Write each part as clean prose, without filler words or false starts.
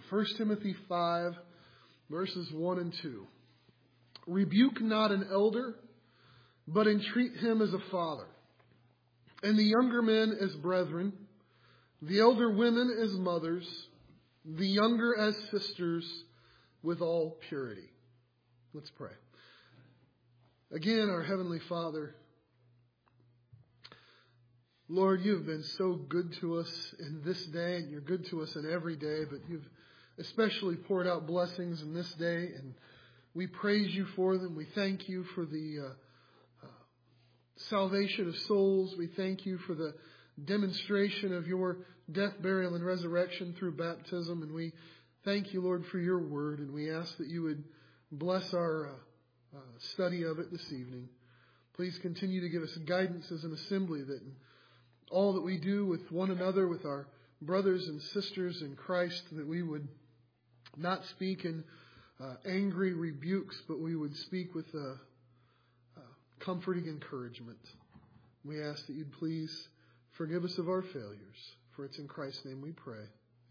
1 Timothy 5, verses 1 and 2. Rebuke not an elder, but entreat him as a father, and the younger men as brethren, the elder women as mothers, the younger as sisters, with all purity. Let's pray. Again, our Heavenly Father, Lord, you have been so good to us in this day, and you're good to us in every day, but you've especially poured out blessings in this day, and we praise you for them. We thank you for the salvation of souls. We thank you for the demonstration of your death, burial, and resurrection through baptism, and we thank you, Lord, for your word, and we ask that you would bless our study of it this evening. Please continue to give us guidance as an assembly, that in all that we do with one another, with our brothers and sisters in Christ, that we would not speak in angry rebukes, but we would speak with comforting encouragement. We ask that you'd please forgive us of our failures. For it's in Christ's name we pray.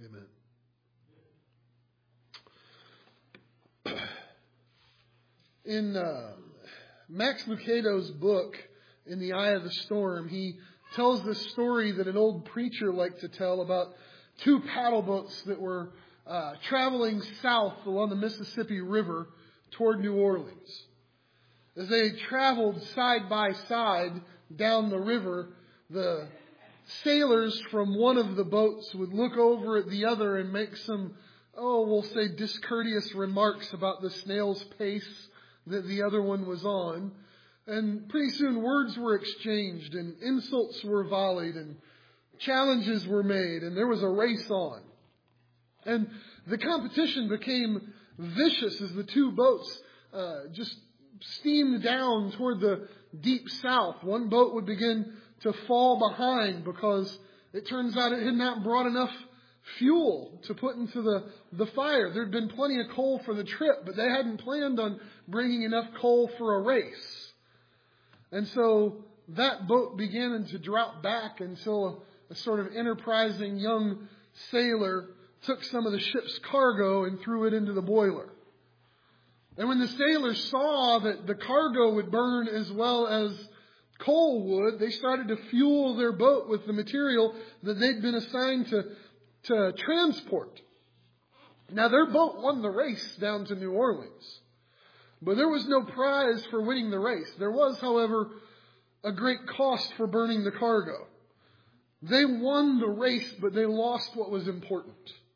Amen. In Max Lucado's book, In the Eye of the Storm, he tells this story that an old preacher liked to tell about two paddle boats that were traveling south along the Mississippi River toward New Orleans. As they traveled side by side down the river, the sailors from one of the boats would look over at the other and make some, we'll say discourteous remarks about the snail's pace that the other one was on. And pretty soon words were exchanged and insults were volleyed and challenges were made, and there was a race on. And the competition became vicious as the two boats just steamed down toward the deep south. One boat would begin to fall behind because it turns out it had not brought enough fuel to put into the fire. There had been plenty of coal for the trip, but they hadn't planned on bringing enough coal for a race. And so that boat began to drop back until a sort of enterprising young sailor took some of the ship's cargo and threw it into the boiler. And when the sailors saw that the cargo would burn as well as coal would, they started to fuel their boat with the material that they'd been assigned to transport. Now, their boat won the race down to New Orleans. But there was no prize for winning the race. There was, however, a great cost for burning the cargo. They won the race, but they lost what was important.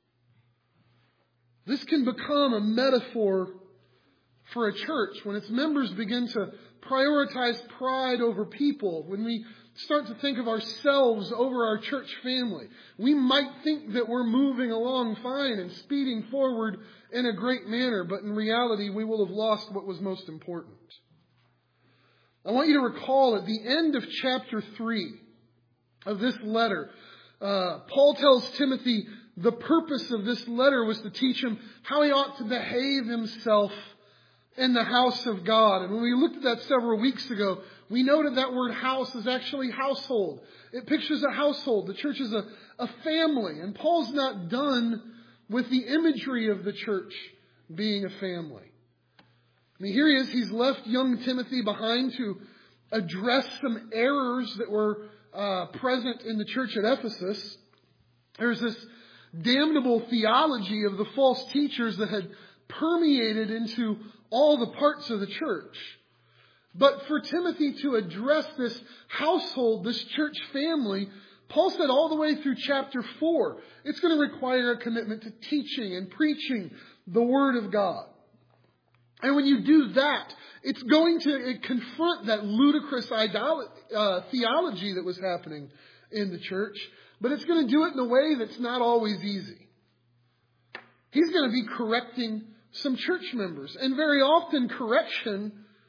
This can become a metaphor for a church when its members begin to prioritize pride over people, when we start to think of ourselves over our church family. We might think that we're moving along fine and speeding forward in a great manner, but in reality, we will have lost what was most important. I want you to recall at the end of chapter 3 of this letter, Paul tells Timothy the purpose of this letter was to teach him how he ought to behave himself in the house of God. And when we looked at that several weeks ago, we noted that word house is actually household. It pictures a household. The church is a family. And Paul's not done with the imagery of the church being a family. I mean, here he is. He's left young Timothy behind to address some errors that were present in the church at Ephesus. There's this damnable theology of the false teachers that had permeated into all the parts of the church. But for Timothy to address this household, this church family, Paul said all the way through chapter 4, it's going to require a commitment to teaching and preaching the Word of God. And when you do that, it's going to confront that ludicrous theology that was happening in the church. But it's going to do it in a way that's not always easy. He's going to be correcting some church members. And very often correction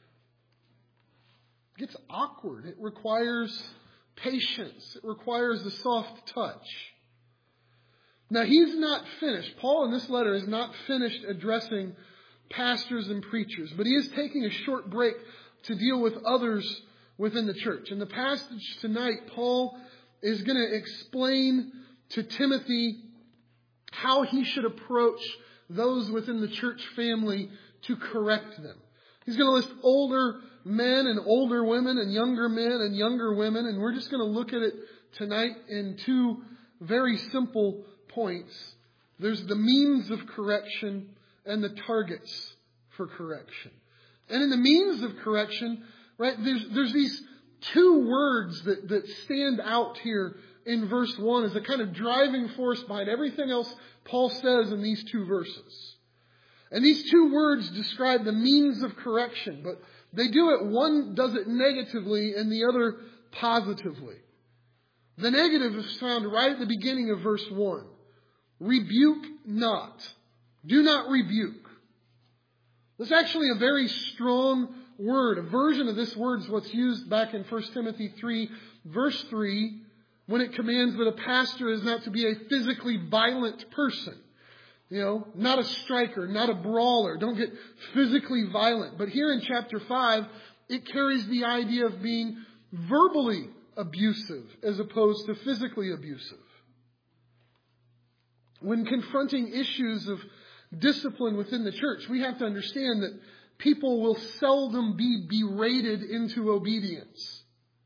gets awkward. It requires patience. It requires a soft touch. Now, he's not finished. Paul in this letter is not finished addressing pastors and preachers, but he is taking a short break to deal with others within the church. In the passage tonight, Paul is going to explain to Timothy how he should approach those within the church family to correct them. He's going to list older men and older women and younger men and younger women. And we're just going to look at it tonight in two very simple points. There's the means of correction and the targets for correction. And in the means of correction, right, there's these two words that stand out here in verse 1 as a kind of driving force behind everything else Paul says in these two verses. And these two words describe the means of correction, but they do it, one does it negatively and the other positively. The negative is found right at the beginning of verse 1. Rebuke not. Do not rebuke. This is actually a very strong word. A version of this word is what's used back in 1 Timothy 3, verse 3, when it commands that a pastor is not to be a physically violent person. You know, not a striker, not a brawler. Don't get physically violent. But here in chapter 5, it carries the idea of being verbally abusive as opposed to physically abusive. When confronting issues of discipline within the church, we have to understand that people will seldom be berated into obedience.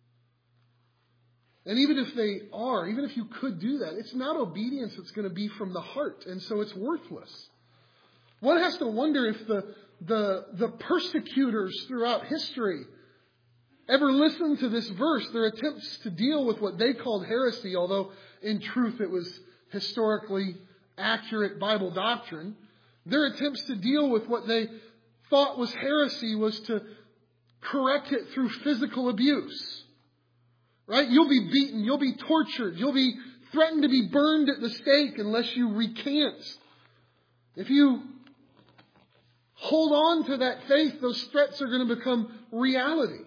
And even if they are, even if you could do that, it's not obedience that's going to be from the heart. And so it's worthless. One has to wonder if the persecutors throughout history ever listened to this verse, their attempts to deal with what they called heresy, although in truth it was historically accurate Bible doctrine. Their attempts to deal with what they thought was heresy was to correct it through physical abuse. Right? You'll be beaten. You'll be tortured. You'll be threatened to be burned at the stake unless you recant. If you hold on to that faith, those threats are going to become reality.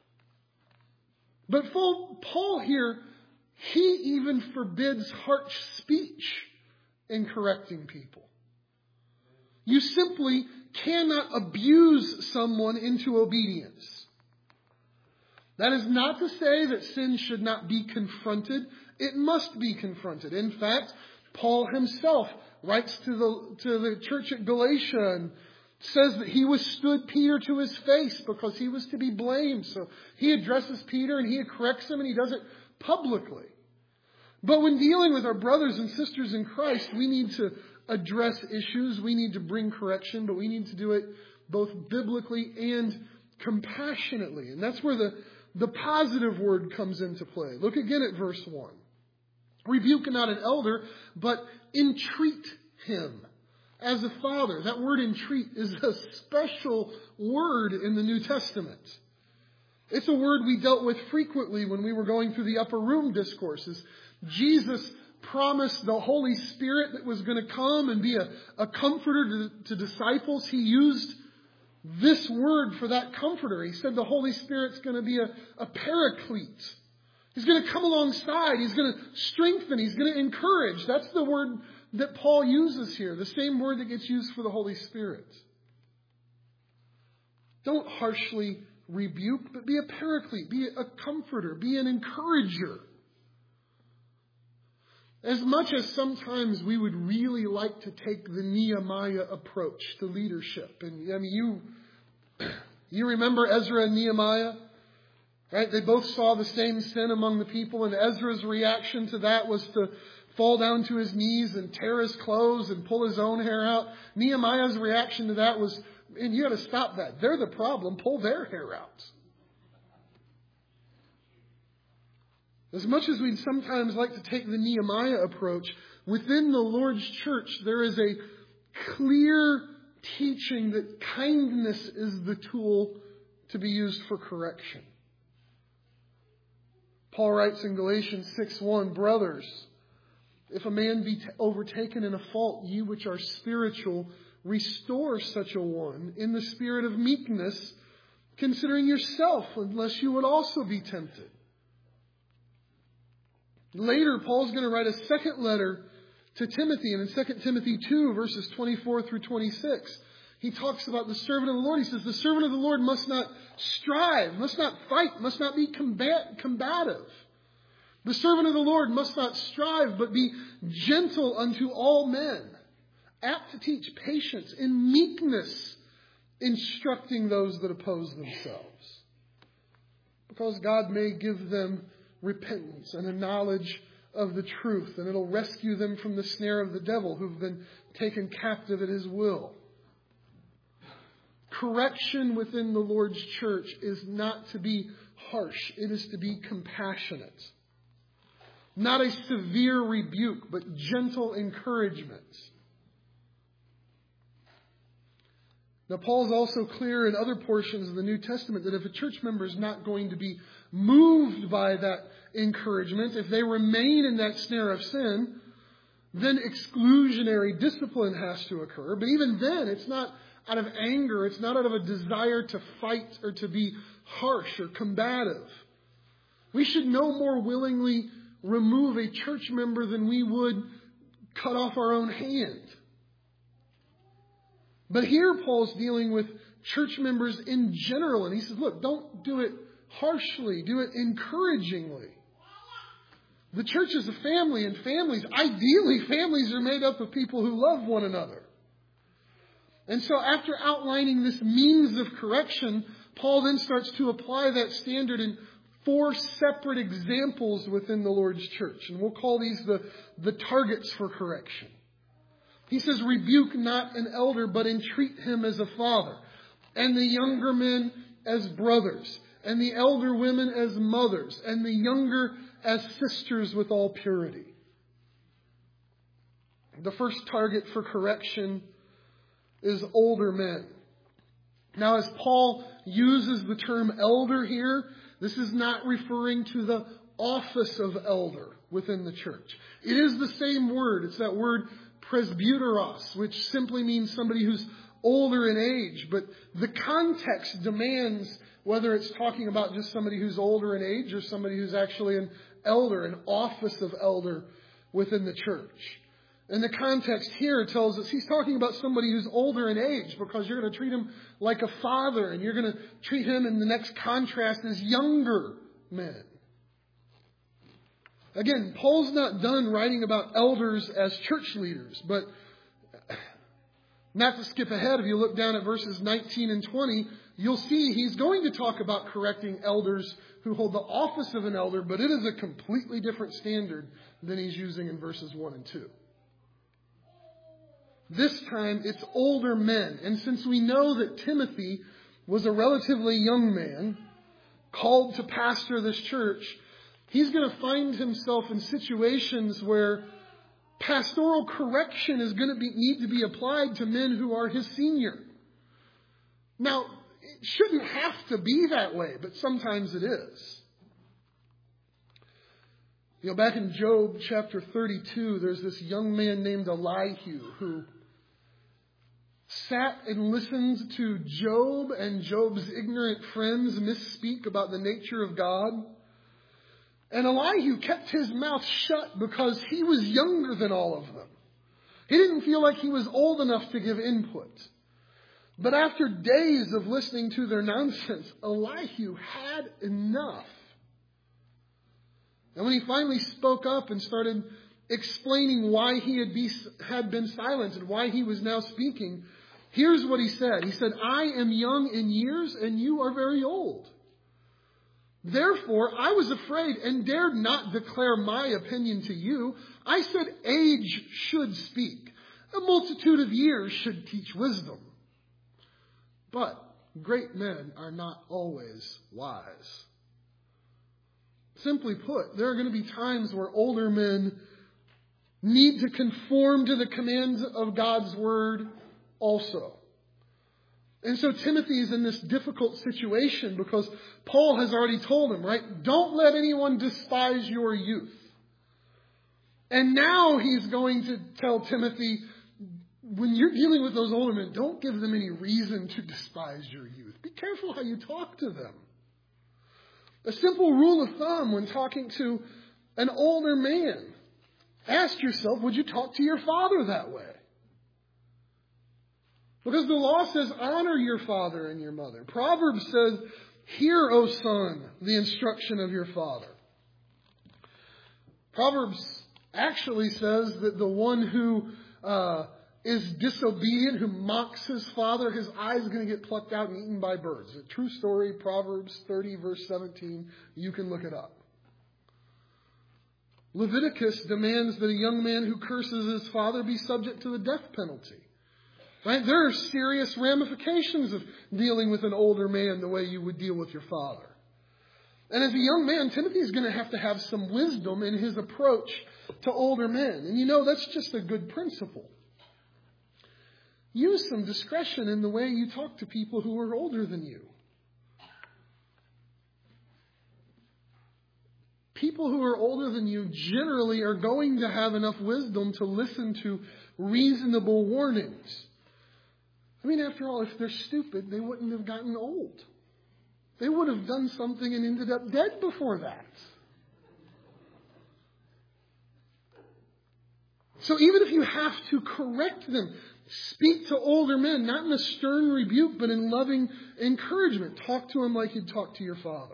But Paul here, he even forbids harsh speech in correcting people. You simply cannot abuse someone into obedience. That is not to say that sin should not be confronted. It must be confronted. In fact, Paul himself writes to the church at Galatia and says that he withstood Peter to his face because he was to be blamed. So he addresses Peter and he corrects him and he does it publicly. But when dealing with our brothers and sisters in Christ, we need to address issues. We need to bring correction, but we need to do it both biblically and compassionately. And that's where the positive word comes into play. Look again at verse 1. Rebuke not an elder, but entreat him as a father. That word entreat is a special word in the New Testament. It's a word we dealt with frequently when we were going through the upper room discourses. Jesus promised the Holy Spirit that was going to come and be a comforter to disciples. He used this word for that comforter. He said the Holy Spirit's going to be a paraclete. He's going to come alongside. He's going to strengthen. He's going to encourage. That's the word that Paul uses here. The same word that gets used for the Holy Spirit. Don't harshly rebuke, but be a paraclete. Be a comforter. Be an encourager. As much as sometimes we would really like to take the Nehemiah approach to leadership. And I mean, you remember Ezra and Nehemiah? Right? They both saw the same sin among the people, and Ezra's reaction to that was to fall down to his knees and tear his clothes and pull his own hair out. Nehemiah's reaction to that was, and you got to stop that. They're the problem. Pull their hair out. As much as we'd sometimes like to take the Nehemiah approach, within the Lord's church, there is a clear teaching that kindness is the tool to be used for correction. Paul writes in Galatians 6:1, brothers, if a man be overtaken in a fault, ye which are spiritual, restore such a one in the spirit of meekness, considering yourself, unless you would also be tempted. Later, Paul's going to write a second letter to Timothy, and in 2 Timothy 2, verses 24 through 26, he talks about the servant of the Lord. He says, the servant of the Lord must not strive, must not fight, must not be combative. The servant of the Lord must not strive, but be gentle unto all men, apt to teach patience, in meekness, instructing those that oppose themselves. Because God may give them repentance and a knowledge of the truth, and it'll rescue them from the snare of the devil who've been taken captive at his will. Correction within the Lord's church is not to be harsh. It is to be compassionate. Not a severe rebuke, but gentle encouragement. Now, Paul's also clear in other portions of the New Testament that if a church member is not going to be moved by that encouragement, if they remain in that snare of sin, then exclusionary discipline has to occur. But even then, it's not out of anger. It's not out of a desire to fight or to be harsh or combative. We should no more willingly remove a church member than we would cut off our own hand. But here Paul's dealing with church members in general, and he says, look, don't do it harshly, do it encouragingly. The church is a family, and ideally families are made up of people who love one another. And so after outlining this means of correction, Paul then starts to apply that standard in 4 separate examples within the Lord's church. And we'll call these the targets for correction. He says, rebuke not an elder, but entreat him as a father, and the younger men as brothers, and the elder women as mothers, and the younger as sisters with all purity. The first target for correction is older men. Now, as Paul uses the term elder here, this is not referring to the office of elder within the church. It is the same word. It's that word presbyteros, which simply means somebody who's older in age. But the context demands whether it's talking about just somebody who's older in age or somebody who's actually an elder, an office of elder within the church. And the context here tells us he's talking about somebody who's older in age, because you're going to treat him like a father, and you're going to treat him in the next contrast as younger men. Again, Paul's not done writing about elders as church leaders, but not to skip ahead, if you look down at verses 19 and 20, you'll see he's going to talk about correcting elders who hold the office of an elder, but it is a completely different standard than he's using in verses 1 and 2. This time, it's older men. And since we know that Timothy was a relatively young man, called to pastor this church, he's going to find himself in situations where pastoral correction is going to need to be applied to men who are his senior. Now, it shouldn't have to be that way, but sometimes it is. Back in Job chapter 32, there's this young man named Elihu who sat and listened to Job and Job's ignorant friends misspeak about the nature of God. And Elihu kept his mouth shut because he was younger than all of them. He didn't feel like he was old enough to give input. But after days of listening to their nonsense, Elihu had enough. And when he finally spoke up and started explaining why he had been silent and why he was now speaking, here's what he said. He said, I am young in years and you are very old. Therefore, I was afraid and dared not declare my opinion to you. I said, age should speak. A multitude of years should teach wisdom. But great men are not always wise. Simply put, there are going to be times where older men need to conform to the commands of God's word also. And so Timothy is in this difficult situation because Paul has already told him, right? Don't let anyone despise your youth. And now he's going to tell Timothy, when you're dealing with those older men, don't give them any reason to despise your youth. Be careful how you talk to them. A simple rule of thumb when talking to an older man, ask yourself, would you talk to your father that way? Because the law says, honor your father and your mother. Proverbs says, hear, O son, the instruction of your father. Proverbs actually says that the one who is disobedient, who mocks his father, his eye is going to get plucked out and eaten by birds. A true story, Proverbs 30, verse 17. You can look it up. Leviticus demands that a young man who curses his father be subject to the death penalty. Right? There are serious ramifications of dealing with an older man the way you would deal with your father. And as a young man, Timothy is going to have some wisdom in his approach to older men. And you know, that's just a good principle. Use some discretion in the way you talk to people who are older than you. People who are older than you generally are going to have enough wisdom to listen to reasonable warnings. I mean, after all, if they're stupid, they wouldn't have gotten old. They would have done something and ended up dead before that. So even if you have to correct them, speak to older men, not in a stern rebuke, but in loving encouragement. Talk to them like you'd talk to your father.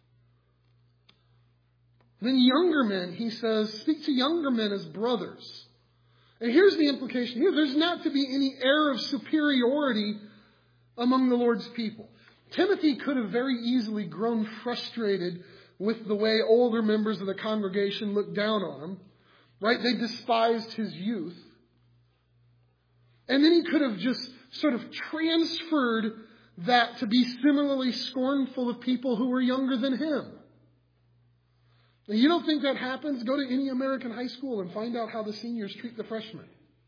Then younger men, he says, speak to younger men as brothers. And here's the implication here. There's not to be any air of superiority among the Lord's people. Timothy could have very easily grown frustrated with the way older members of the congregation looked down on him. Right? They despised his youth. And then he could have just sort of transferred that to be similarly scornful of people who were younger than him. Now, you don't think that happens? Go to any American high school and find out how the seniors treat the freshmen.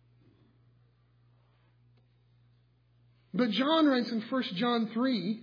But John writes in 1 John 3,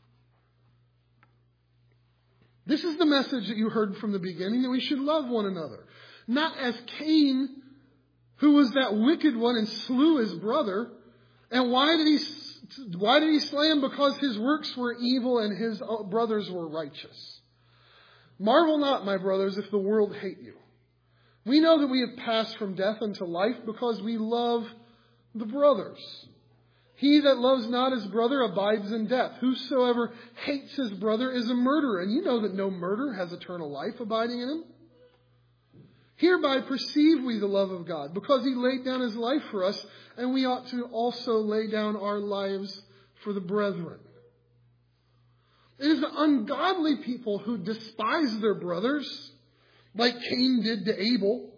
this is the message that you heard from the beginning, that we should love one another. Not as Cain, who was that wicked one and slew his brother. And why did he slay him? Because his works were evil and his brothers were righteous. Marvel not, my brothers, if the world hate you. We know that we have passed from death unto life because we love the brothers. He that loves not his brother abides in death. Whosoever hates his brother is a murderer. And you know that no murderer has eternal life abiding in him. Hereby perceive we the love of God, because he laid down his life for us, and we ought to also lay down our lives for the brethren. It is the ungodly people who despise their brothers, like Cain did to Abel.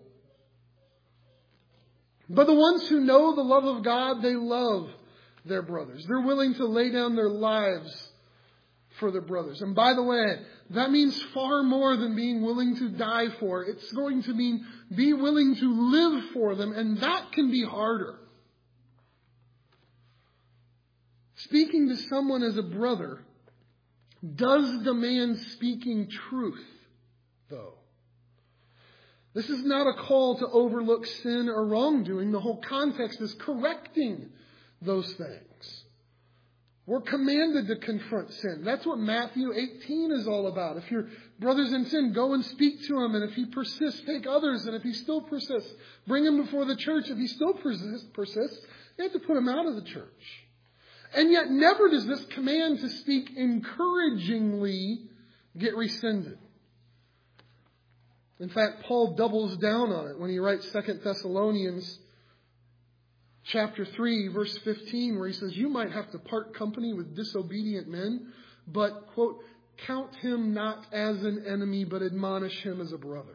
But the ones who know the love of God, they love their brothers. They're willing to lay down their lives for their brothers. And by the way, that means far more than being willing to die for. It's going to mean be willing to live for them, and that can be harder. Speaking to someone as a brother does demand speaking truth, though. This is not a call to overlook sin or wrongdoing. The whole context is correcting those things. We're commanded to confront sin. That's what Matthew 18 is all about. If your brother's in sin, go and speak to him. And if he persists, take others. And if he still persists, bring him before the church. If he still persists, you have to put him out of the church. And yet never does this command to speak encouragingly get rescinded. In fact, Paul doubles down on it when he writes 2 Thessalonians chapter 3, verse 15, where he says, you might have to part company with disobedient men, but, quote, count him not as an enemy, but admonish him as a brother.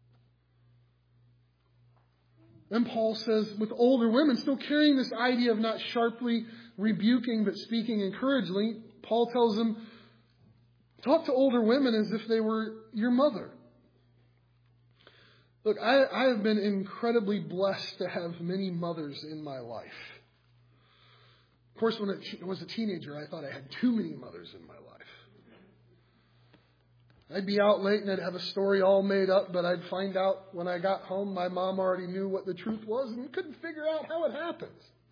Then Paul says, with older women, still carrying this idea of not sharply rebuking, but speaking encouragingly, Paul tells them, talk to older women as if they were your mother. Look, I have been incredibly blessed to have many mothers in my life. Of course, when I was a teenager, I thought I had too many mothers in my life. I'd be out late and I'd have a story all made up, but I'd find out when I got home, my mom already knew what the truth was and couldn't figure out how it happened.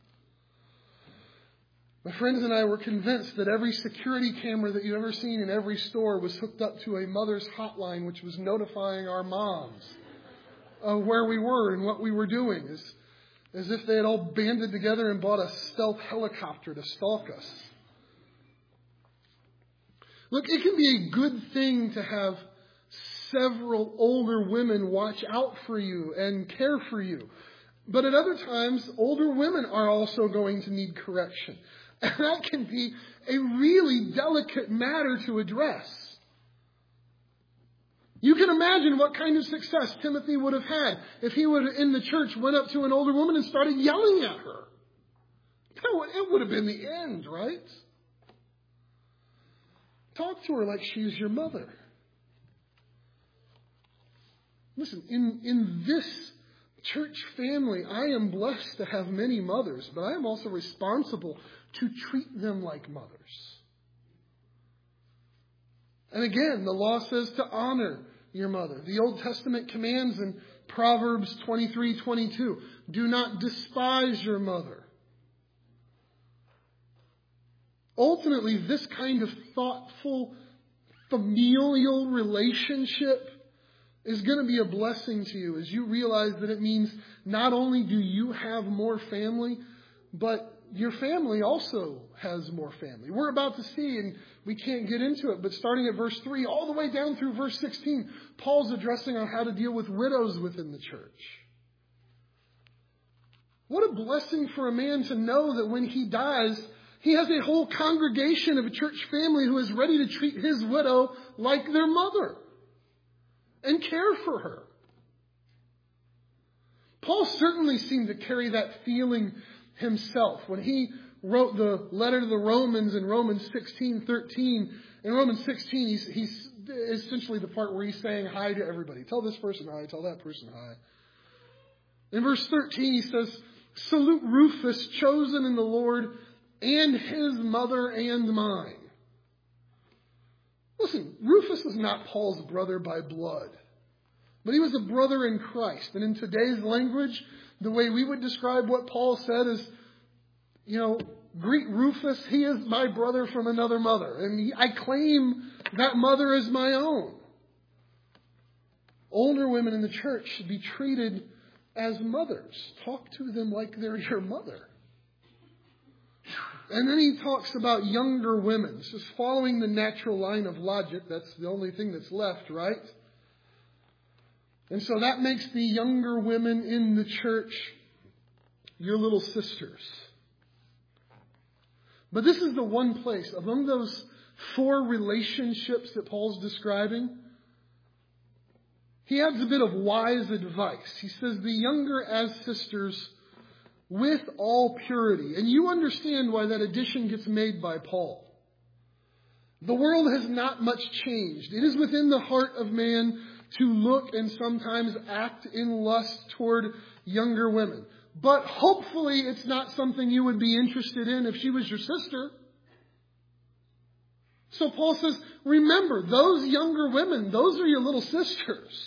My friends and I were convinced that every security camera that you've ever seen in every store was hooked up to a mother's hotline, which was notifying our moms of where we were and what we were doing, as if they had all banded together and bought a stealth helicopter to stalk us. Look, it can be a good thing to have several older women watch out for you and care for you. But at other times, older women are also going to need correction. And that can be a really delicate matter to address. You can imagine what kind of success Timothy would have had if he would, in the church, went up to an older woman and started yelling at her. It would have been the end, right? Talk to her like she's your mother. Listen, in this church family, I am blessed to have many mothers, but I am also responsible to treat them like mothers. And again, the law says to honor your mother. The Old Testament commands in Proverbs 23:22, do not despise your mother. Ultimately, this kind of thoughtful, familial relationship is going to be a blessing to you as you realize that it means not only do you have more family, but your family also has more family. We're about to see, and we can't get into it, but starting at verse 3 all the way down through verse 16, Paul's addressing on how to deal with widows within the church. What a blessing for a man to know that when he dies, he has a whole congregation of a church family who is ready to treat his widow like their mother and care for her. Paul certainly seemed to carry that feeling himself when he wrote the letter to the Romans in Romans 16:13. In Romans 16, he's essentially the part where he's saying hi to everybody. Tell this person hi, tell that person hi. In verse 13, he says, salute Rufus, chosen in the Lord, and his mother and mine. Listen, Rufus is not Paul's brother by blood, but he was a brother in Christ. And in today's language, the way we would describe what Paul said is, greet Rufus, he is my brother from another mother. And I claim that mother as my own. Older women in the church should be treated as mothers. Talk to them like they're your mother. And then he talks about younger women. This is following the natural line of logic. That's the only thing that's left, right? And so that makes the younger women in the church your little sisters. But this is the one place, among those 4 relationships that Paul's describing, he adds a bit of wise advice. He says, the younger as sisters with all purity. And you understand why that addition gets made by Paul. The world has not much changed. It is within the heart of man to look and sometimes act in lust toward younger women. But hopefully it's not something you would be interested in if she was your sister. So Paul says, remember, those younger women, those are your little sisters.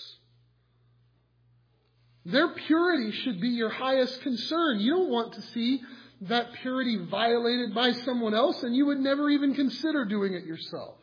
Their purity should be your highest concern. You don't want to see that purity violated by someone else, and you would never even consider doing it yourself.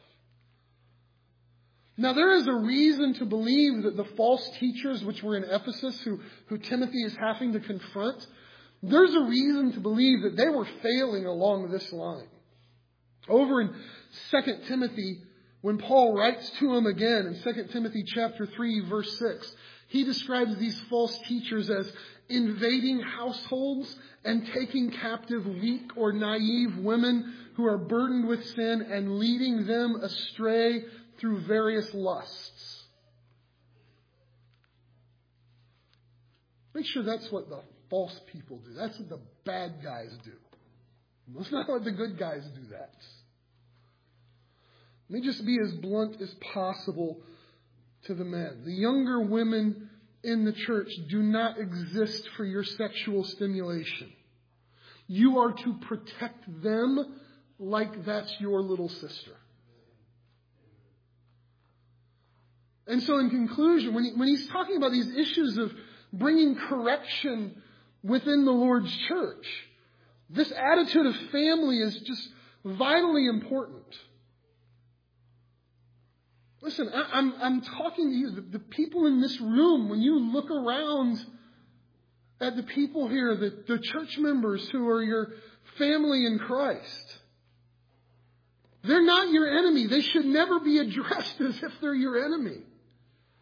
Now, there is a reason to believe that the false teachers which were in Ephesus, who Timothy is having to confront, there's a reason to believe that they were failing along this line. Over in 2 Timothy, when Paul writes to them again in 2 Timothy chapter 3, verse 6, he describes these false teachers as invading households and taking captive weak or naive women who are burdened with sin and leading them astray through various lusts. Make sure that's what the false people do. That's what the bad guys do. Let's not let the good guys do that. Let me just be as blunt as possible to the men. The younger women in the church do not exist for your sexual stimulation. You are to protect them like that's your little sister. And so in conclusion, when he's talking about these issues of bringing correction within the Lord's church, this attitude of family is just vitally important. Listen, I'm talking to you, the people in this room. When you look around at the people here, the church members who are your family in Christ, they're not your enemy. They should never be addressed as if they're your enemy.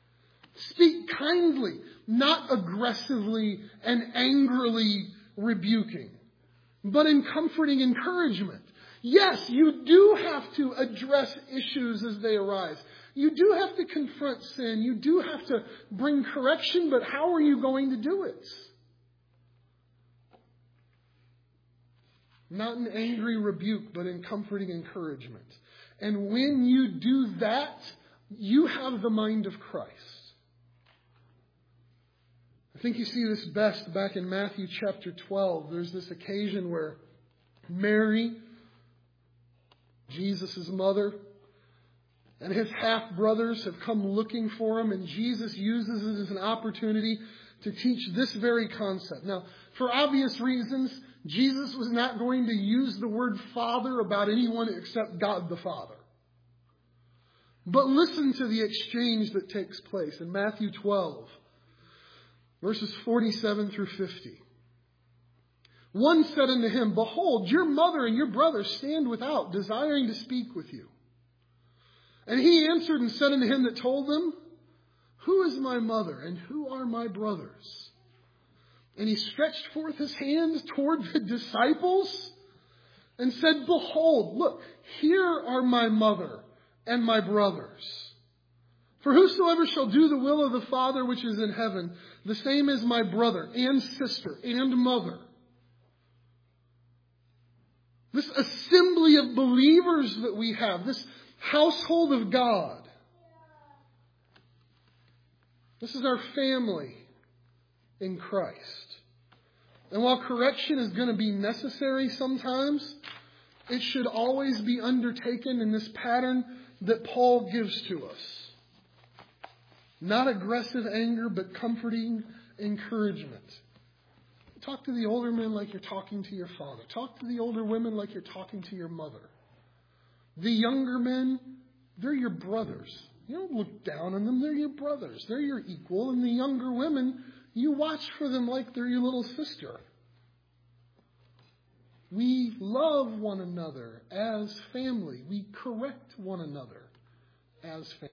Speak kindly, not aggressively and angrily rebuking, but in comforting encouragement. Yes, you do have to address issues as they arise. You do have to confront sin. You do have to bring correction, but how are you going to do it? Not in angry rebuke, but in comforting encouragement. And when you do that, you have the mind of Christ. I think you see this best back in Matthew chapter 12. There's this occasion where Mary, Jesus' mother, and his half-brothers have come looking for him, and Jesus uses it as an opportunity to teach this very concept. Now, for obvious reasons, Jesus was not going to use the word Father about anyone except God the Father. But listen to the exchange that takes place in Matthew 12, verses 47 through 50. One said unto him, Behold, your mother and your brother stand without, desiring to speak with you. And he answered and said unto him that told them, Who is my mother, and who are my brothers? And he stretched forth his hands toward the disciples and said, Behold, look, here are my mother and my brothers. For whosoever shall do the will of the Father which is in heaven, the same is my brother and sister and mother. This assembly of believers that we have, this household of God, this is our family in Christ. And while correction is going to be necessary sometimes, it should always be undertaken in this pattern that Paul gives to us. Not aggressive anger, but comforting encouragement. Talk to the older men like you're talking to your father. Talk to the older women like you're talking to your mother. The younger men, they're your brothers. You don't look down on them. They're your brothers. They're your equal. And the younger women, you watch for them like they're your little sister. We love one another as family. We correct one another as family.